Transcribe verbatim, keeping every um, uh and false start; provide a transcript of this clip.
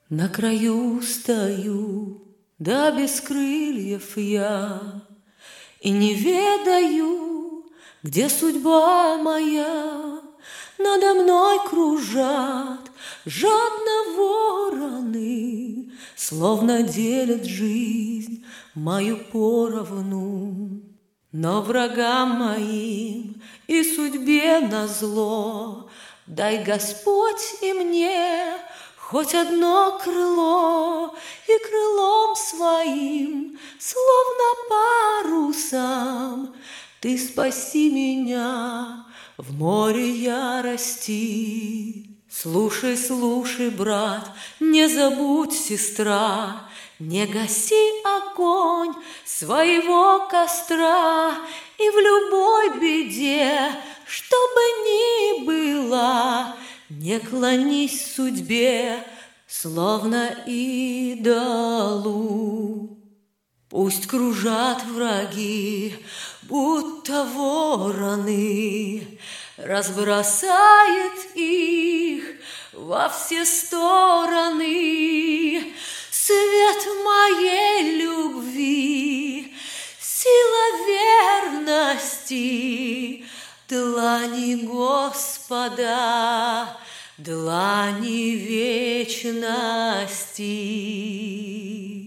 На краю стою, да без крыльев я, и не ведаю, где судьба моя. Надо мной кружат жадно вороны, словно делят жизнь мою поровну. Но врагам моим и судьбе назло дай Господь и мне хоть одно крыло, и крылом своим, словно парусом, ты спаси меня в море ярости. Слушай, слушай, брат, не забудь, сестра, не гаси огонь своего костра, и в любой беде, что бы ни было, не клонись судьбе, словно идолу. Пусть кружат враги, будто вороны, разбросает их во все стороны. Свет моей любви, сила верности, длани Господа, длани вечности.